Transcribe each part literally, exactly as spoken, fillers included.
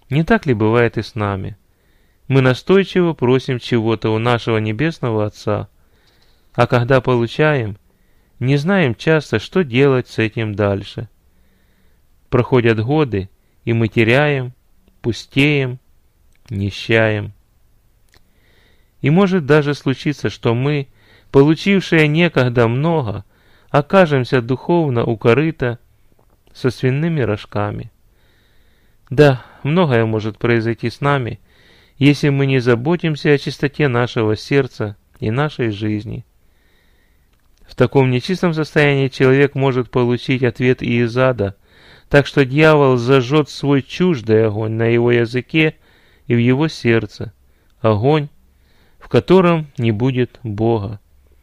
Не так ли бывает и с нами? Мы настойчиво просим чего-то у нашего Небесного Отца, а когда получаем, не знаем часто, что делать с этим дальше. Проходят годы, и мы теряем, пустеем, нищаем. И может даже случиться, что мы, получившие некогда много, окажемся духовно у корыта со свиными рожками. Да, многое может произойти с нами, если мы не заботимся о чистоте нашего сердца и нашей жизни. В таком нечистом состоянии человек может получить ответ и из ада, так что дьявол зажжет свой чуждый огонь на его языке и в его сердце, огонь, в котором не будет Бога.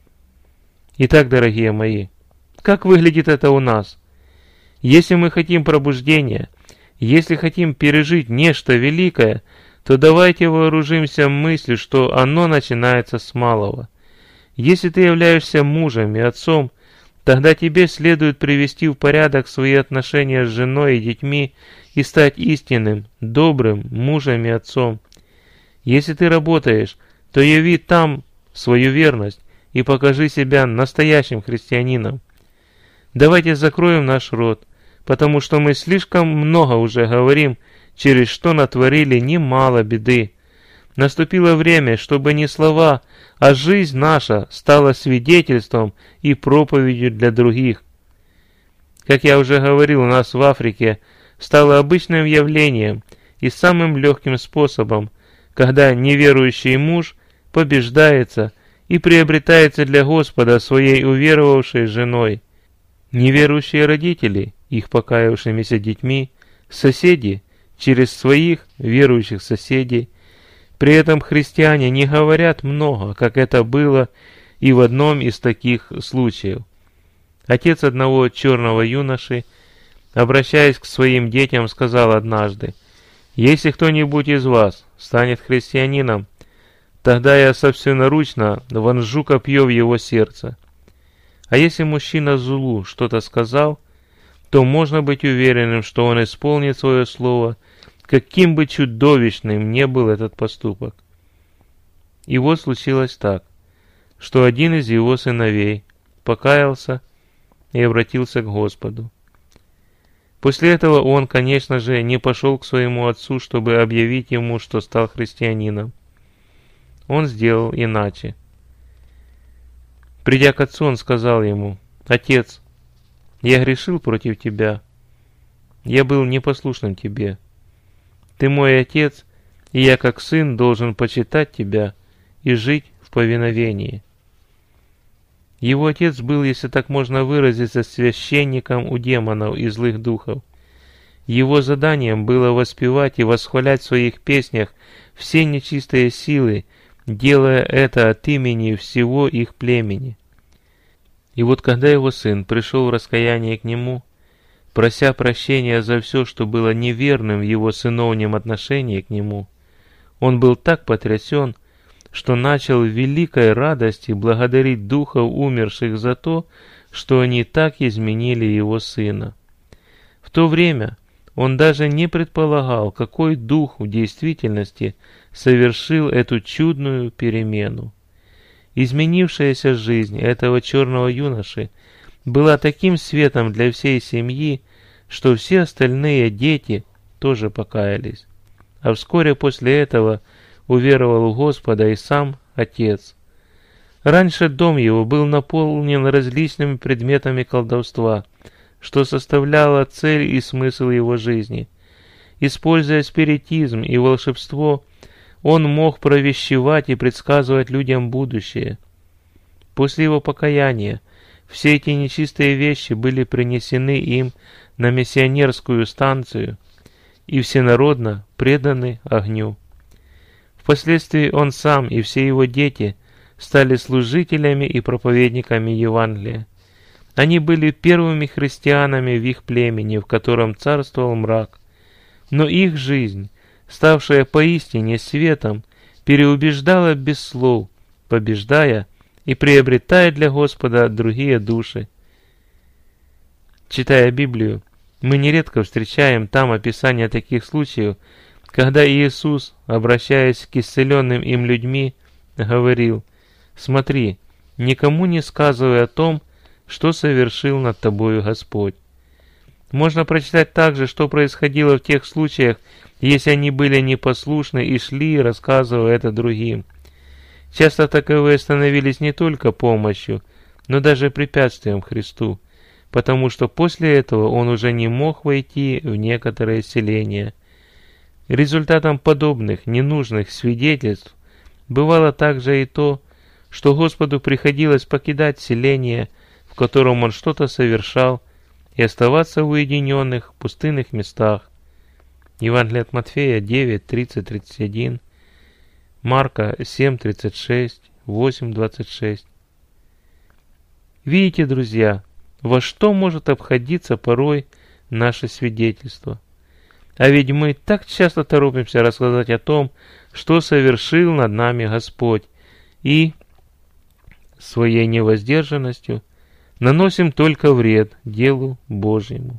Итак, дорогие мои, как выглядит это у нас? Если мы хотим пробуждения, если хотим пережить нечто великое, то давайте вооружимся мыслью, что оно начинается с малого. Если ты являешься мужем и отцом, тогда тебе следует привести в порядок свои отношения с женой и детьми и стать истинным, добрым мужем и отцом. Если ты работаешь, то яви там свою верность и покажи себя настоящим христианином. Давайте закроем наш рот, потому что мы слишком много уже говорим, через что натворили немало беды. Наступило время, чтобы не слова, а жизнь наша стала свидетельством и проповедью для других. Как я уже говорил, у нас в Африке стало обычным явлением и самым легким способом, когда неверующий муж побеждается и приобретается для Господа своей уверовавшей женой. Неверующие родители, их покаявшимися детьми, соседи, через своих верующих соседей. При этом христиане не говорят много, как это было и в одном из таких случаев. Отец одного черного юноши, обращаясь к своим детям, сказал однажды: «Если кто-нибудь из вас станет христианином, тогда я собственноручно вонжу копье в его сердце». А если мужчина Зулу что-то сказал, то можно быть уверенным, что он исполнит свое слово, каким бы чудовищным ни был этот поступок. И вот случилось так, что один из его сыновей покаялся и обратился к Господу. После этого он, конечно же, не пошел к своему отцу, чтобы объявить ему, что стал христианином. Он сделал иначе. Придя к отцу, он сказал ему: «Отец, я грешил против тебя. Я был непослушным тебе. Ты мой отец, и я как сын должен почитать тебя и жить в повиновении». Его отец был, если так можно выразиться, священником у демонов и злых духов. Его заданием было воспевать и восхвалять в своих песнях все нечистые силы, делая это от имени всего их племени. И вот когда его сын пришел в раскаяние к нему, прося прощения за все, что было неверным в его сыновнем отношении к нему, он был так потрясен, что начал в великой радости благодарить духов умерших за то, что они так изменили его сына. В то время он даже не предполагал, какой дух в действительности совершил эту чудную перемену. Изменившаяся жизнь этого черного юноши была таким светом для всей семьи, что все остальные дети тоже покаялись. А вскоре после этого уверовал в Господа и сам отец. Раньше дом его был наполнен различными предметами колдовства, что составляло цель и смысл его жизни. Используя спиритизм и волшебство, он мог провещевать и предсказывать людям будущее. После его покаяния все эти нечистые вещи были принесены им на миссионерскую станцию и всенародно преданы огню. Впоследствии он сам и все его дети стали служителями и проповедниками Евангелия. Они были первыми христианами в их племени, в котором царствовал мрак. Но их жизнь, ставшая поистине светом, переубеждала без слов, побеждая и приобретая для Господа другие души. Читая Библию, мы нередко встречаем там описание таких случаев, когда Иисус, обращаясь к исцеленным им людьми, говорил: «Смотри, никому не сказывай о том, что совершил над тобою Господь». Можно прочитать также, что происходило в тех случаях, если они были непослушны и шли, рассказывая это другим. Часто таковые становились не только помощью, но даже препятствием Христу, потому что после этого он уже не мог войти в некоторые селения. Результатом подобных ненужных свидетельств бывало также и то, что Господу приходилось покидать селение, в котором он что-то совершал, и оставаться в уединенных, пустынных местах. Евангелие от Матфея девять, тридцать, тридцать один, Марка семь, тридцать шесть, восемь, двадцать шесть. Видите, друзья, во что может обходиться порой наше свидетельство? А ведь мы так часто торопимся рассказать о том, что совершил над нами Господь, и своей невоздержанностью наносим только вред делу Божьему.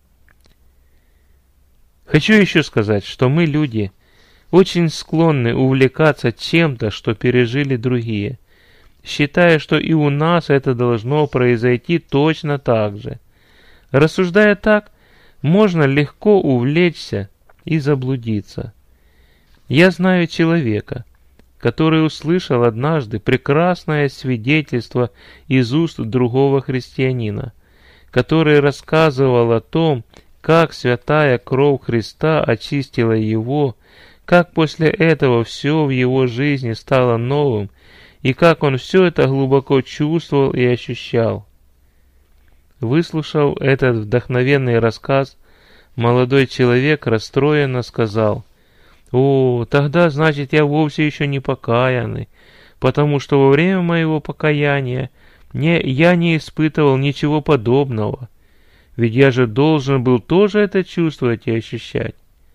Хочу еще сказать, что мы, люди, очень склонны увлекаться чем-то, что пережили другие, считая, что и у нас это должно произойти точно так же. Рассуждая так, можно легко увлечься и заблудиться. Я знаю человека, который услышал однажды прекрасное свидетельство из уст другого христианина, который рассказывал о том, как святая кровь Христа очистила его, как после этого все в его жизни стало новым, и как он все это глубоко чувствовал и ощущал. Выслушав этот вдохновенный рассказ, молодой человек расстроенно сказал: «О, тогда, значит, я вовсе еще не покаянный, потому что во время моего покаяния не, я не испытывал ничего подобного, ведь я же должен был тоже это чувствовать и ощущать».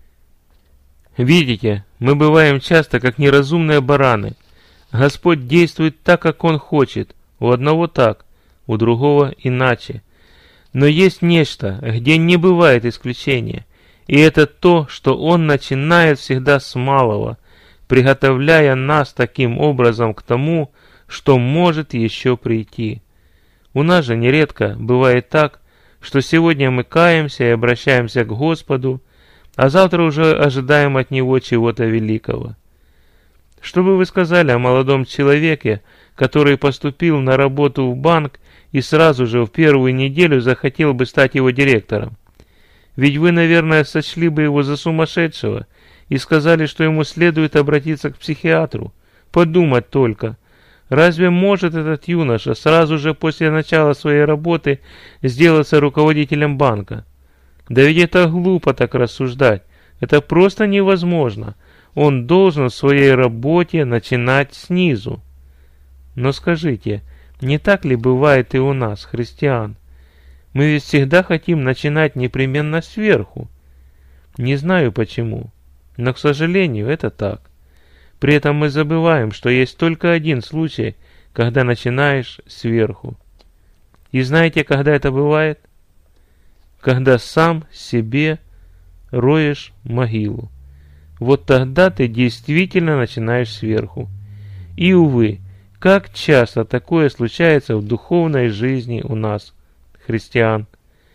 Видите, мы бываем часто как неразумные бараны. Господь действует так, как Он хочет, у одного так, у другого иначе. Но есть нечто, где не бывает исключения, и это то, что Он начинает всегда с малого, приготовляя нас таким образом к тому, что может еще прийти. У нас же нередко бывает так, что сегодня мы каемся и обращаемся к Господу, а завтра уже ожидаем от Него чего-то великого. Что бы вы сказали о молодом человеке, который поступил на работу в банк и сразу же в первую неделю захотел бы стать его директором? Ведь вы, наверное, сочли бы его за сумасшедшего и сказали, что ему следует обратиться к психиатру. Подумать только, разве может этот юноша сразу же после начала своей работы сделаться руководителем банка? Да ведь это глупо так рассуждать, это просто невозможно. Он должен в своей работе начинать снизу. Но скажите, не так ли бывает и у нас, христиан? Мы ведь всегда хотим начинать непременно сверху. Не знаю почему, но, к сожалению, это так. При этом мы забываем, что есть только один случай, когда начинаешь сверху. И знаете, когда это бывает? Когда сам себе роешь могилу. Вот тогда ты действительно начинаешь сверху. И, увы, как часто такое случается в духовной жизни у нас, христиан.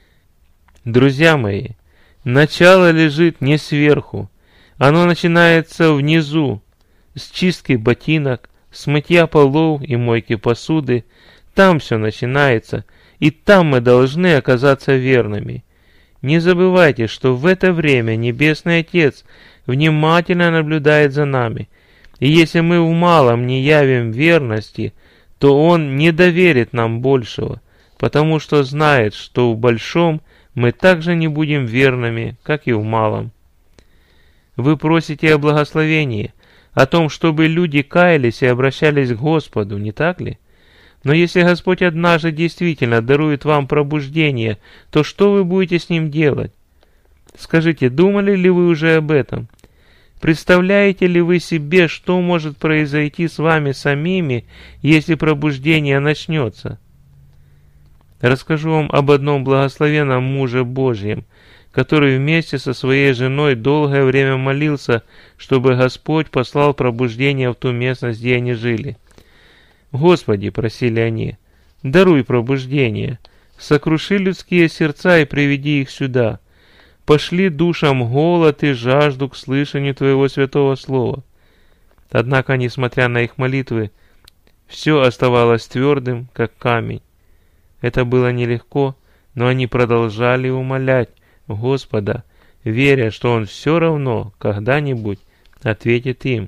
Друзья мои, начало лежит не сверху, оно начинается внизу, с чистки ботинок, с мытья полов и мойки посуды. Там все начинается, и там мы должны оказаться верными. Не забывайте, что в это время Небесный Отец внимательно наблюдает за нами, и если мы в малом не явим верности, то Он не доверит нам большего, потому что знает, что в большом мы также не будем верными, как и в малом. Вы просите о благословении, о том, чтобы люди каялись и обращались к Господу, не так ли? Но если Господь однажды действительно дарует вам пробуждение, то что вы будете с ним делать? Скажите, думали ли вы уже об этом? Представляете ли вы себе, что может произойти с вами самими, если пробуждение начнется? Расскажу вам об одном благословенном муже Божьем, который вместе со своей женой долгое время молился, чтобы Господь послал пробуждение в ту местность, где они жили. «Господи», — просили они, — «даруй пробуждение, сокруши людские сердца и приведи их сюда, пошли душам голод и жажду к слышанию Твоего святого слова». Однако, несмотря на их молитвы, все оставалось твердым, как камень. Это было нелегко, но они продолжали умолять Господа, веря, что Он все равно когда-нибудь ответит им.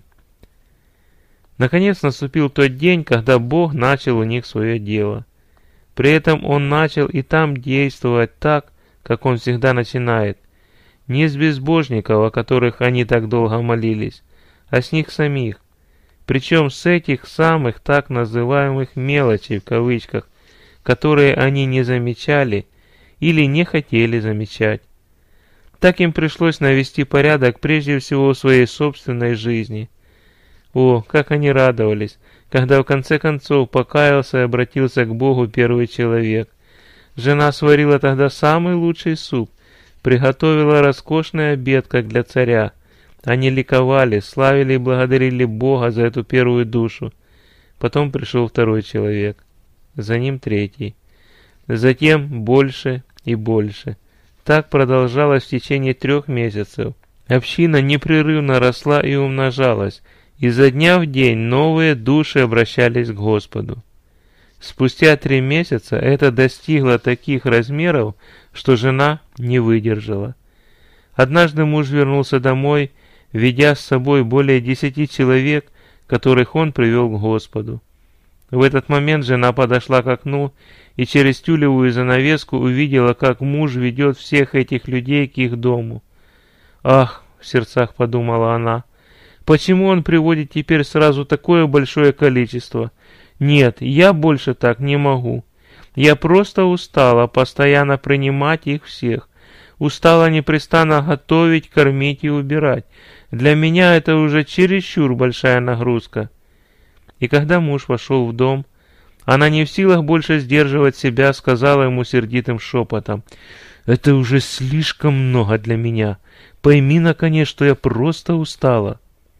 Наконец наступил тот день, когда Бог начал у них свое дело. При этом Он начал и там действовать так, как Он всегда начинает. Не с безбожников, о которых они так долго молились, а с них самих. Причем с этих самых так называемых «мелочей» в кавычках, которые они не замечали или не хотели замечать. Так им пришлось навести порядок прежде всего в своей собственной жизни. О, как они радовались, когда в конце концов покаялся и обратился к Богу первый человек. Жена сварила тогда самый лучший суп, приготовила роскошный обед, как для царя. Они ликовали, славили и благодарили Бога за эту первую душу. Потом пришел второй человек, за ним третий. Затем больше и больше. Так продолжалось в течение трех месяцев. Община непрерывно росла и умножалась, и изо дня в день новые души обращались к Господу. Спустя три месяца это достигло таких размеров, что жена не выдержала. Однажды муж вернулся домой, ведя с собой более десяти человек, которых он привел к Господу. В этот момент жена подошла к окну и через тюлевую занавеску увидела, как муж ведет всех этих людей к их дому. «Ах!» — в сердцах подумала она. «Почему он приводит теперь сразу такое большое количество? Нет, я больше так не могу. Я просто устала постоянно принимать их всех. Устала непрестанно готовить, кормить и убирать. Для меня это уже чересчур большая нагрузка». И когда муж вошел в дом, она не в силах больше сдерживать себя, сказала ему сердитым шепотом: «Это уже слишком много для меня. Пойми, наконец, что я просто устала».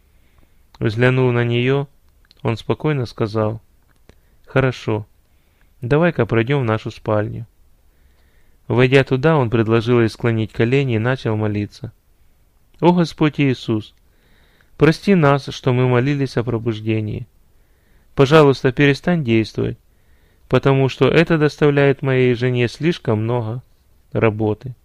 Взглянув на нее, он спокойно сказал: «Хорошо, давай-ка пройдем в нашу спальню». Войдя туда, он предложил ей склонить колени и начал молиться. «О Господь Иисус, прости нас, что мы молились о пробуждении. Пожалуйста, перестань действовать, потому что это доставляет моей жене слишком много работы».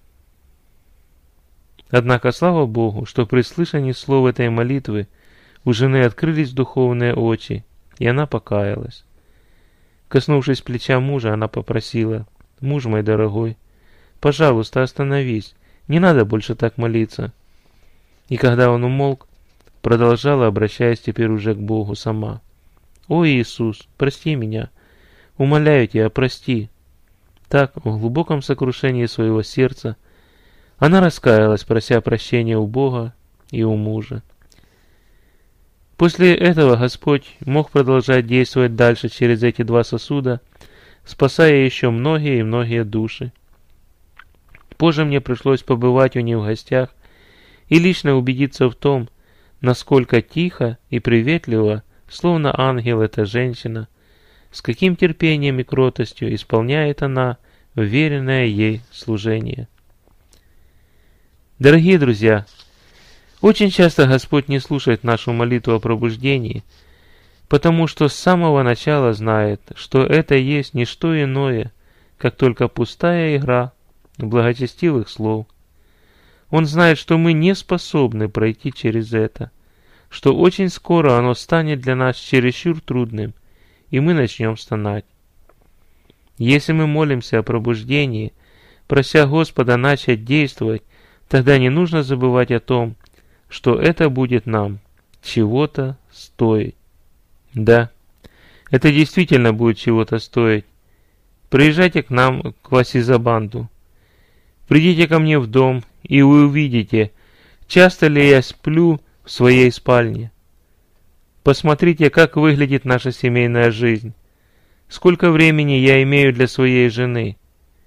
Однако, слава Богу, что при слышании слов этой молитвы у жены открылись духовные очи, и она покаялась. Коснувшись плеча мужа, она попросила: «Муж мой дорогой, пожалуйста, остановись, не надо больше так молиться». И когда он умолк, продолжала, обращаясь теперь уже к Богу сама: «О Иисус, прости меня, умоляю Тебя, прости». Так, в глубоком сокрушении своего сердца, она раскаялась, прося прощения у Бога и у мужа. После этого Господь мог продолжать действовать дальше через эти два сосуда, спасая еще многие и многие души. Позже мне пришлось побывать у них в гостях и лично убедиться в том, насколько тихо и приветливо, словно ангел, эта женщина, с каким терпением и кротостью исполняет она уверенное ей служение. Дорогие друзья, очень часто Господь не слушает нашу молитву о пробуждении, потому что с самого начала знает, что это есть не что иное, как только пустая игра благочестивых слов. Он знает, что мы не способны пройти через это, что очень скоро оно станет для нас чересчур трудным, и мы начнем стонать. Если мы молимся о пробуждении, прося Господа начать действовать, тогда не нужно забывать о том, что это будет нам чего-то стоить. Да, это действительно будет чего-то стоить. Приезжайте к нам, к Васизабанду. Придите ко мне в дом, и вы увидите, часто ли я сплю в своей спальне. Посмотрите, как выглядит наша семейная жизнь. Сколько времени я имею для своей жены.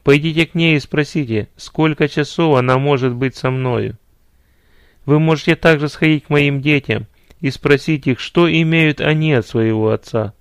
Пойдите к ней и спросите, сколько часов она может быть со мною. Вы можете также сходить к моим детям и спросить их, что имеют они от своего отца.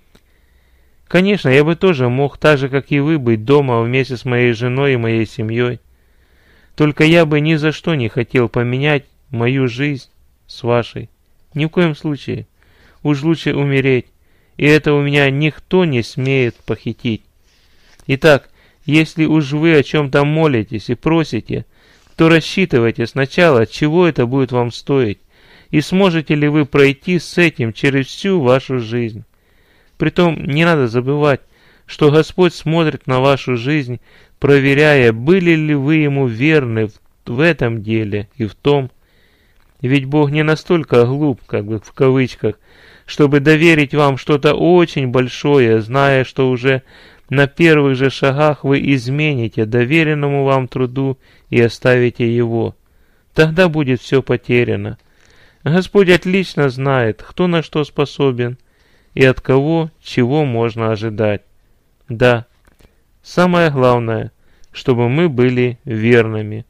Конечно, я бы тоже мог, так же, как и вы, быть дома вместе с моей женой и моей семьей. Только я бы ни за что не хотел поменять мою жизнь с вашей. Ни в коем случае. Уж лучше умереть, и это у меня никто не смеет похитить. Итак, если уж вы о чем-то молитесь и просите, то рассчитывайте сначала, чего это будет вам стоить, и сможете ли вы пройти с этим через всю вашу жизнь. Притом не надо забывать, что Господь смотрит на вашу жизнь, проверяя, были ли вы Ему верны в, в этом деле и в том. Ведь Бог не настолько глуп, как бы в кавычках, чтобы доверить вам что-то очень большое, зная, что уже на первых же шагах вы измените доверенному вам труду и оставите его. Тогда будет все потеряно. Господь отлично знает, кто на что способен и от кого чего можно ожидать. Да, самое главное, чтобы мы были верными.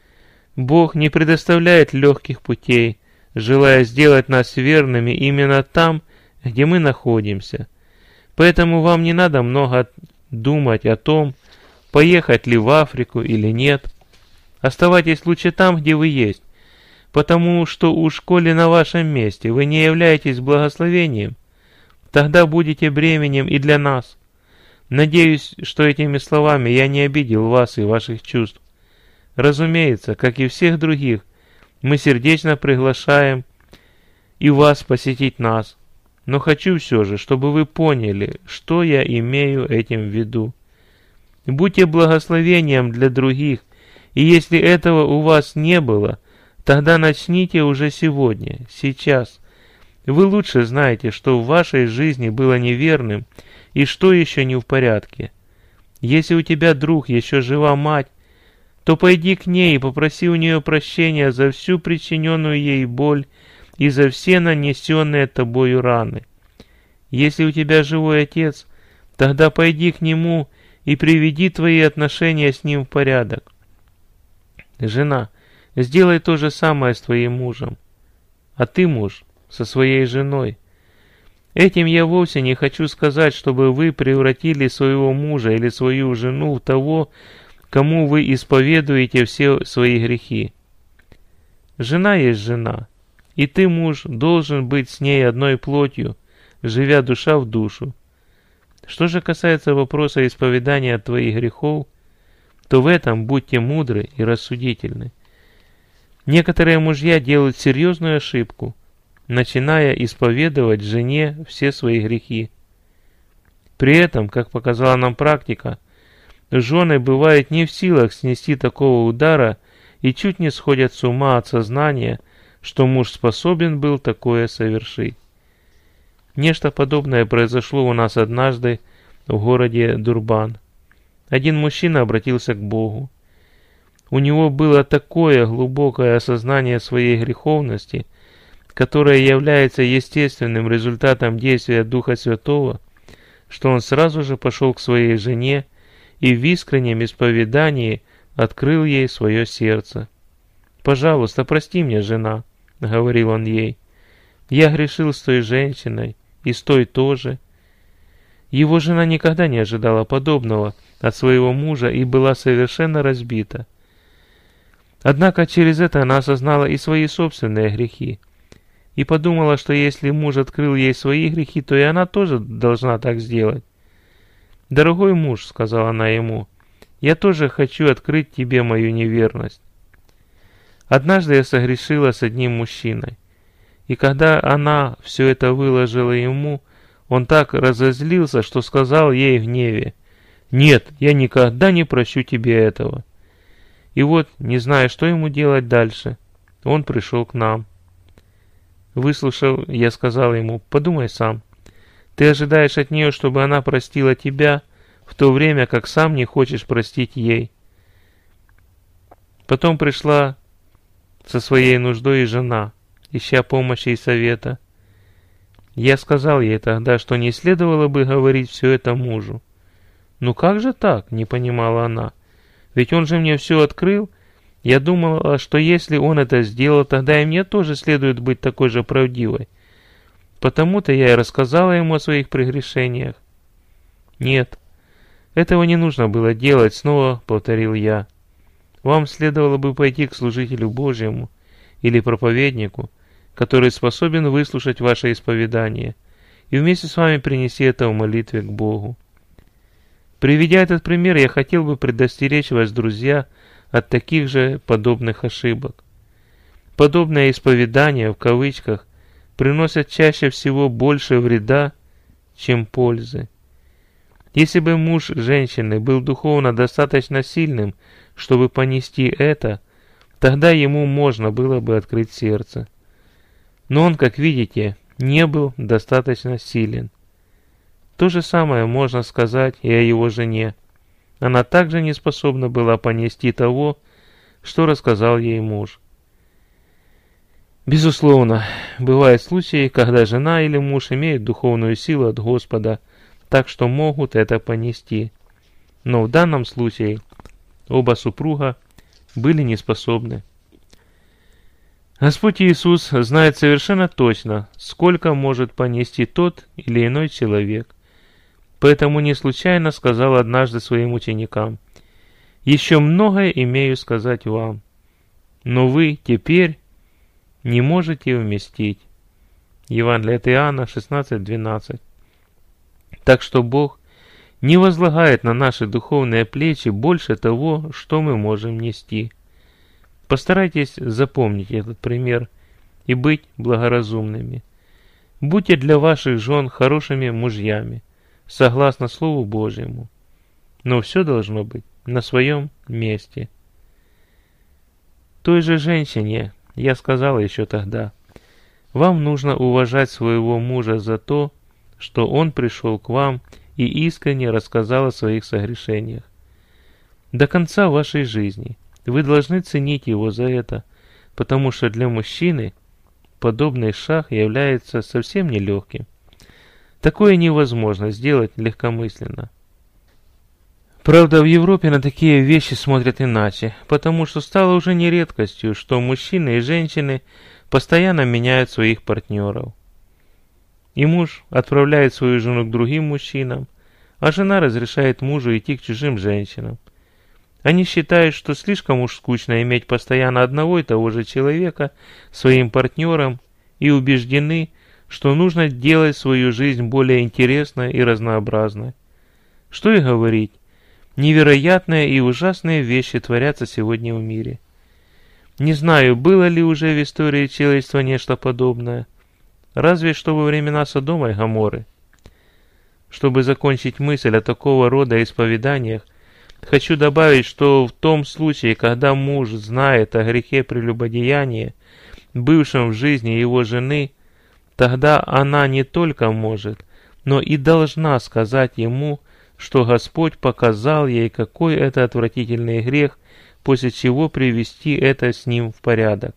Бог не предоставляет легких путей, желая сделать нас верными именно там, где мы находимся. Поэтому вам не надо много думать о том, поехать ли в Африку или нет. Оставайтесь лучше там, где вы есть, потому что уж коли на вашем месте вы не являетесь благословением, тогда будете бременем и для нас. Надеюсь, что этими словами я не обидел вас и ваших чувств. Разумеется, как и всех других, мы сердечно приглашаем и вас посетить нас. Но хочу все же, чтобы вы поняли, что я имею этим в виду. Будьте благословением для других, и если этого у вас не было, тогда начните уже сегодня, сейчас. Вы лучше знаете, что в вашей жизни было неверным и что еще не в порядке. Если у тебя, друг, еще жива мать, то пойди к ней и попроси у нее прощения за всю причиненную ей боль и за все нанесенные тобою раны. Если у тебя живой отец, тогда пойди к нему и приведи твои отношения с ним в порядок. Жена, сделай то же самое с твоим мужем, а ты, муж, со своей женой. Этим я вовсе не хочу сказать, чтобы вы превратили своего мужа или свою жену в того, кому вы исповедуете все свои грехи. Жена есть жена, и ты, муж, должен быть с ней одной плотью, живя душа в душу. Что же касается вопроса исповедания твоих грехов, то в этом будьте мудры и рассудительны. Некоторые мужья делают серьезную ошибку, начиная исповедовать жене все свои грехи. При этом, как показала нам практика, жены бывают не в силах снести такого удара и чуть не сходят с ума от сознания, что муж способен был такое совершить. Нечто подобное произошло у нас однажды в городе Дурбан. Один мужчина обратился к Богу. У него было такое глубокое осознание своей греховности, которое является естественным результатом действия Духа Святого, что он сразу же пошел к своей жене и в искреннем исповедании открыл ей свое сердце. «Пожалуйста, прости мне, жена», — говорил он ей. «Я грешил с той женщиной, и с той тоже». Его жена никогда не ожидала подобного от своего мужа и была совершенно разбита. Однако через это она осознала и свои собственные грехи, и подумала, что если муж открыл ей свои грехи, то и она тоже должна так сделать. «Дорогой муж», — сказала она ему, — «я тоже хочу открыть тебе мою неверность. Однажды я согрешила с одним мужчиной, и когда она все это выложила ему, он так разозлился, что сказал ей в гневе: «Нет, я никогда не прощу тебе этого». И вот, не зная, что ему делать дальше, он пришел к нам. Выслушав, я сказал ему: «Подумай сам. Ты ожидаешь от нее, чтобы она простила тебя, в то время как сам не хочешь простить ей». Потом пришла со своей нуждой и жена, ища помощи и совета. Я сказал ей тогда, что не следовало бы говорить все это мужу. «Ну как же так?» — не понимала она. «Ведь он же мне все открыл. Я думала, что если он это сделал, тогда и мне тоже следует быть такой же правдивой. Потому-то я и рассказала ему о своих прегрешениях». «Нет, этого не нужно было делать», — снова повторил я. «Вам следовало бы пойти к служителю Божьему или проповеднику, который способен выслушать ваше исповедание, и вместе с вами принести это в молитве к Богу». Приведя этот пример, я хотел бы предостеречь вас, друзья, от таких же подобных ошибок. Подобное исповедание, в кавычках, приносят чаще всего больше вреда, чем пользы. Если бы муж женщины был духовно достаточно сильным, чтобы понести это, тогда ему можно было бы открыть сердце. Но он, как видите, не был достаточно силен. То же самое можно сказать и о его жене. Она также не способна была понести того, что рассказал ей муж. Безусловно, бывают случаи, когда жена или муж имеют духовную силу от Господа, так что могут это понести. Но в данном случае оба супруга были неспособны. Господь Иисус знает совершенно точно, сколько может понести тот или иной человек. Поэтому не случайно сказал однажды своим ученикам: «Еще многое имею сказать вам, но вы теперь не можете вместить». Евангелие от Иоанна шестнадцать двенадцать. Так что Бог не возлагает на наши духовные плечи больше того, что мы можем нести. Постарайтесь запомнить этот пример и быть благоразумными. Будьте для ваших жен хорошими мужьями, согласно Слову Божьему. Но все должно быть на своем месте. Той же женщине я сказала еще тогда: вам нужно уважать своего мужа за то, что он пришел к вам и искренне рассказал о своих согрешениях. До конца вашей жизни вы должны ценить его за это, потому что для мужчины подобный шаг является совсем нелегким. Такое невозможно сделать легкомысленно. Правда, в Европе на такие вещи смотрят иначе, потому что стало уже не редкостью, что мужчины и женщины постоянно меняют своих партнеров. И муж отправляет свою жену к другим мужчинам, а жена разрешает мужу идти к чужим женщинам. Они считают, что слишком уж скучно иметь постоянно одного и того же человека своим партнером, и убеждены, что нужно делать свою жизнь более интересной и разнообразной. Что и говорить, невероятные и ужасные вещи творятся сегодня в мире. Не знаю, было ли уже в истории человечества нечто подобное, разве что во времена Содома и Гоморры. Чтобы закончить мысль о такого рода исповеданиях, хочу добавить, что в том случае, когда муж знает о грехе прелюбодеяния, бывшем в жизни его жены, тогда она не только может, но и должна сказать ему, что Господь показал ей, какой это отвратительный грех, после чего привести это с ним в порядок.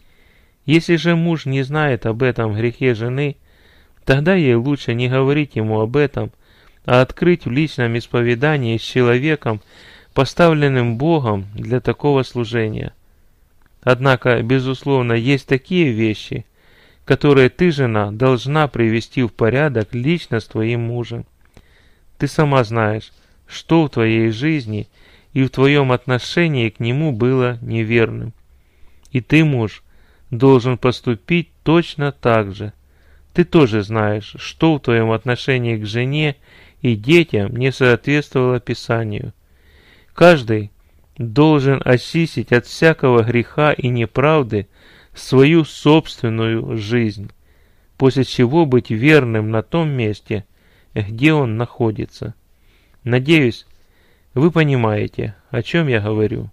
Если же муж не знает об этом грехе жены, тогда ей лучше не говорить ему об этом, а открыть в личном исповедании с человеком, поставленным Богом для такого служения. Однако, безусловно, есть такие вещи, которые ты, жена, должна привести в порядок лично с твоим мужем. Ты сама знаешь, что в твоей жизни и в твоем отношении к нему было неверным. И ты, муж, должен поступить точно так же. Ты тоже знаешь, что в твоем отношении к жене и детям не соответствовало Писанию. Каждый должен очистить от всякого греха и неправды свою собственную жизнь, после чего быть верным на том месте, где он находится. Надеюсь, вы понимаете, о чем я говорю.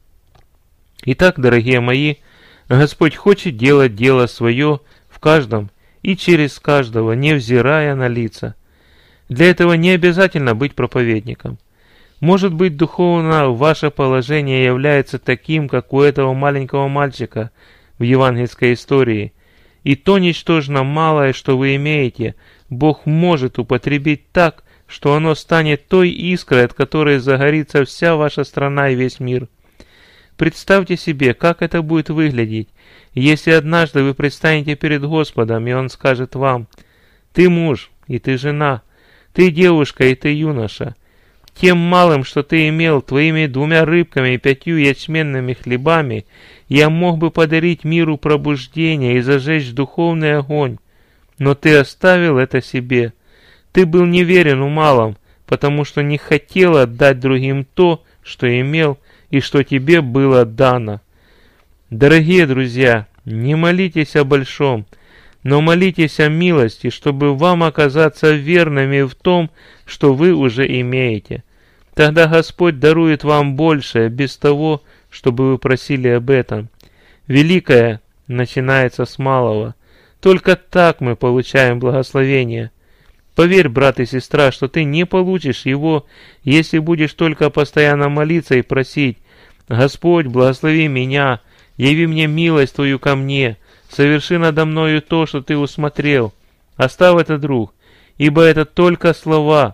Итак, дорогие мои, Господь хочет делать дело свое в каждом и через каждого, невзирая на лица. Для этого не обязательно быть проповедником. Может быть, духовно ваше положение является таким, как у этого маленького мальчика в евангельской истории, и то ничтожно малое, что вы имеете, Бог может употребить так, что оно станет той искрой, от которой загорится вся ваша страна и весь мир. Представьте себе, как это будет выглядеть, если однажды вы предстанете перед Господом, и Он скажет вам: «Ты муж, и ты жена, ты девушка, и ты юноша. Тем малым, что ты имел, твоими двумя рыбками и пятью ячменными хлебами, я мог бы подарить миру пробуждение и зажечь духовный огонь. Но ты оставил это себе. Ты был неверен в малом, потому что не хотел отдать другим то, что имел, и что тебе было дано». Дорогие друзья, не молитесь о большом, но молитесь о милости, чтобы вам оказаться верными в том, что вы уже имеете. Тогда Господь дарует вам большее, без того, чтобы вы просили об этом. Великое начинается с малого. Только так мы получаем благословение. Поверь, брат и сестра, что ты не получишь его, если будешь только постоянно молиться и просить: «Господь, благослови меня, яви мне милость Твою ко мне, соверши надо мною то, что Ты усмотрел». Оставь это, друг, ибо это только слова.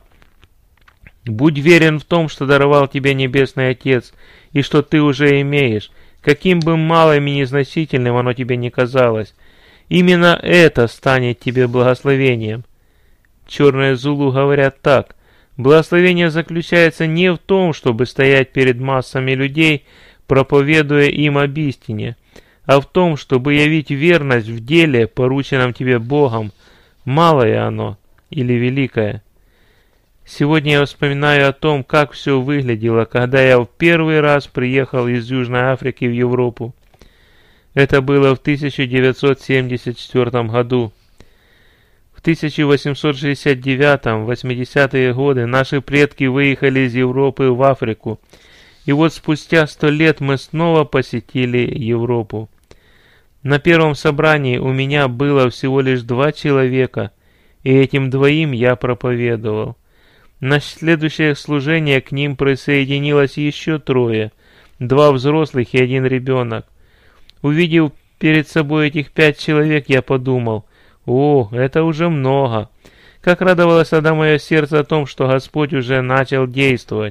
Будь верен в том, что даровал тебе Небесный Отец, и что ты уже имеешь, каким бы малым и незначительным оно тебе ни казалось. Именно это станет тебе благословением. Черные Зулу говорят так: благословение заключается не в том, чтобы стоять перед массами людей, проповедуя им об истине, а в том, чтобы явить верность в деле, порученном тебе Богом, малое оно или великое. Сегодня я вспоминаю о том, как все выглядело, когда я в первый раз приехал из Южной Африки в Европу. Это было в тысяча девятьсот семьдесят четвёртом году. В тысяча восемьсот шестьдесят девятом — восьмидесятые годы наши предки выехали из Европы в Африку, и вот спустя сто лет мы снова посетили Европу. На первом собрании у меня было всего лишь два человека, и этим двоим я проповедовал. На следующее служение к ним присоединилось еще трое, два взрослых и один ребенок. Увидев перед собой этих пять человек, я подумал: «О, это уже много». Как радовалось тогда мое сердце о том, что Господь уже начал действовать.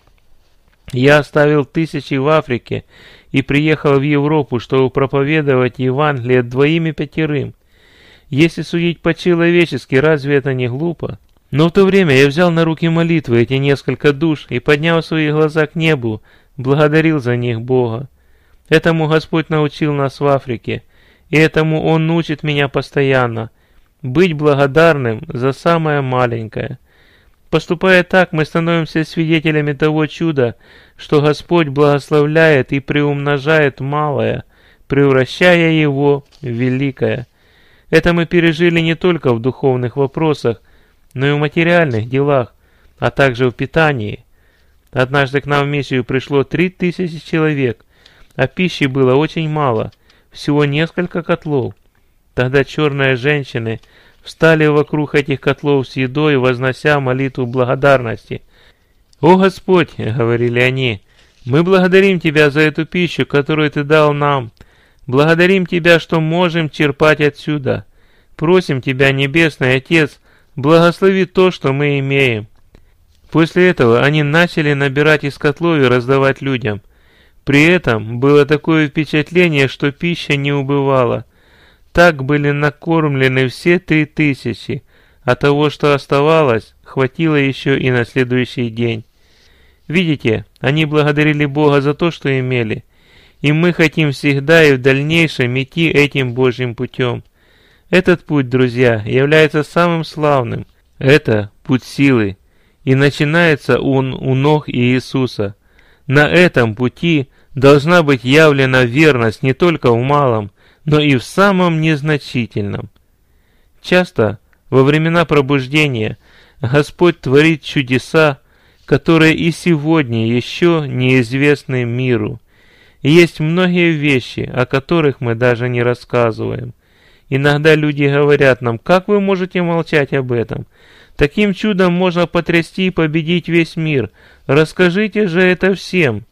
Я оставил тысячи в Африке и приехал в Европу, чтобы проповедовать Евангелие двоим и пятерым. Если судить по-человечески, разве это не глупо? Но в то время я взял на руки молитвы эти несколько душ и, подняв свои глаза к небу, благодарил за них Бога. Этому Господь научил нас в Африке, и этому Он учит меня постоянно — быть благодарным за самое маленькое. Поступая так, мы становимся свидетелями того чуда, что Господь благословляет и приумножает малое, превращая его в великое. Это мы пережили не только в духовных вопросах, но и в материальных делах, а также в питании. Однажды к нам в миссию пришло три тысячи человек, а пищи было очень мало, всего несколько котлов. Тогда черные женщины встали вокруг этих котлов с едой, вознося молитву благодарности. «О Господь!» — говорили они, — «мы благодарим Тебя за эту пищу, которую Ты дал нам. Благодарим Тебя, что можем черпать отсюда. Просим Тебя, Небесный Отец, благослови то, что мы имеем». После этого они начали набирать из котлов и раздавать людям. При этом было такое впечатление, что пища не убывала. Так были накормлены все три тысячи, а того, что оставалось, хватило еще и на следующий день. Видите, они благодарили Бога за то, что имели, и мы хотим всегда и в дальнейшем идти этим Божьим путем. Этот путь, друзья, является самым славным. Это путь силы, и начинается он у ног Иисуса. На этом пути должна быть явлена верность не только в малом, но и в самом незначительном. Часто во времена пробуждения Господь творит чудеса, которые и сегодня еще неизвестны миру. И есть многие вещи, о которых мы даже не рассказываем. Иногда люди говорят нам: «Как вы можете молчать об этом? Таким чудом можно потрясти и победить весь мир. Расскажите же это всем».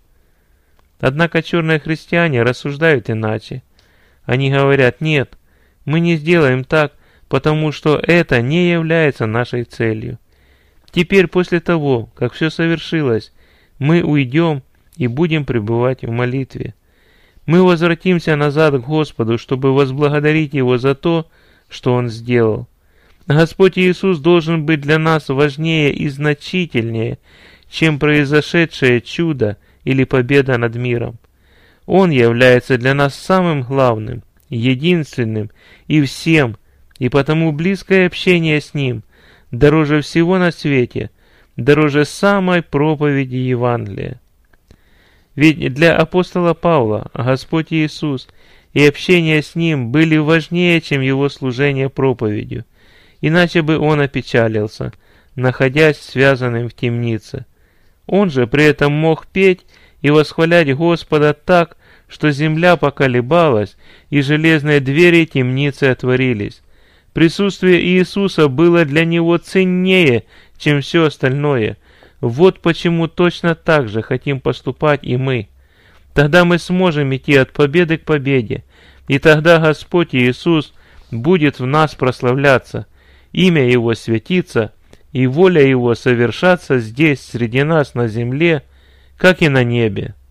Однако черные христиане рассуждают иначе. Они говорят: «Нет, мы не сделаем так, потому что это не является нашей целью». Теперь, после того, как все совершилось, мы уйдем и будем пребывать в молитве. Мы возвратимся назад к Господу, чтобы возблагодарить Его за то, что Он сделал. Господь Иисус должен быть для нас важнее и значительнее, чем произошедшее чудо или победа над миром. Он является для нас самым главным, единственным и всем, и потому близкое общение с Ним дороже всего на свете, дороже самой проповеди Евангелия. Ведь для апостола Павла Господь Иисус и общение с Ним были важнее, чем его служение проповедью, иначе бы он опечалился, находясь связанным в темнице. Он же при этом мог петь и восхвалять Господа так, что земля поколебалась, и железные двери темницы отворились. Присутствие Иисуса было для него ценнее, чем все остальное. Вот почему точно так же хотим поступать и мы. Тогда мы сможем идти от победы к победе, и тогда Господь Иисус будет в нас прославляться, имя Его светиться, и воля Его совершаться здесь, среди нас, на земле, как и на небе.